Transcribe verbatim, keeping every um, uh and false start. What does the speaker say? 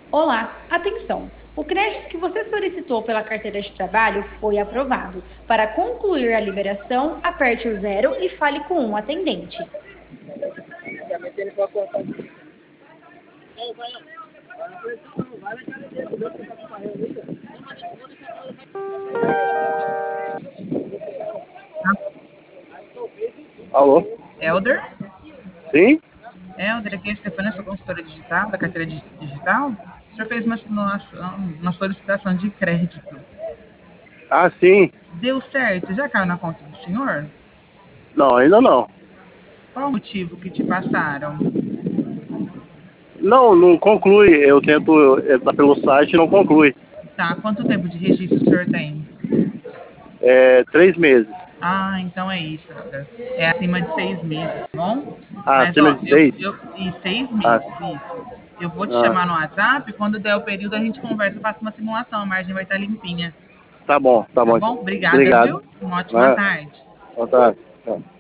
Olá, atenção! O crédito que você solicitou pela carteira de trabalho foi aprovado. Para concluir a liberação, aperte o zero e fale com um atendente. Alô? Elder? Sim? Elder, aqui é a Stefania, sua consultora digital, da carteira di- digital. O senhor fez uma, uma, uma solicitação de crédito. Ah, sim. Deu certo? Já caiu na conta do senhor? Não, ainda não. Qual o motivo que te passaram? Não, não conclui. Eu tento entrar pelo site e não conclui. Tá, quanto tempo de registro o senhor tem? É três meses. Ah, então é isso, Elder. É acima de seis meses, tá bom? Ah, Mas, acima ó, de eu, seis? eu, e seis Ah, meses, isso. Eu vou te ah, chamar no WhatsApp, quando der o período a gente conversa, faça uma simulação, a margem vai estar limpinha, tá bom, tá tá bom bom? então. Obrigada, Obrigado. viu? Uma ótima Ah, tarde. boa tarde. Tchau.